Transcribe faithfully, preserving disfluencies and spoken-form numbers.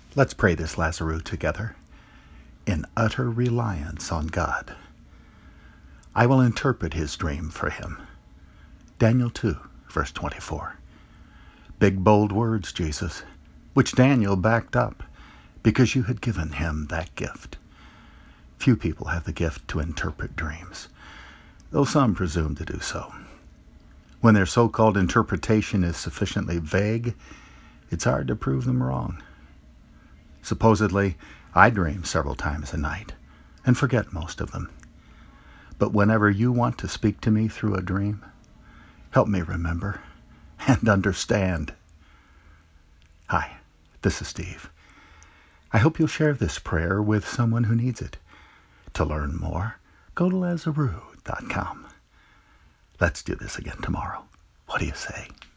Let's pray this Lazarus together in utter reliance on God. I will interpret his dream for him. Daniel two, verse twenty-four. Big, bold words, Jesus, which Daniel backed up because you had given him that gift. Few people have the gift to interpret dreams, though some presume to do so. When their so-called interpretation is sufficiently vague, it's hard to prove them wrong. Supposedly, I dream several times a night and forget most of them. But whenever you want to speak to me through a dream, help me remember and understand. Hi, this is Steve. I hope you'll share this prayer with someone who needs it. To learn more, go to Lazarus dot com. Let's do this again tomorrow. What do you say?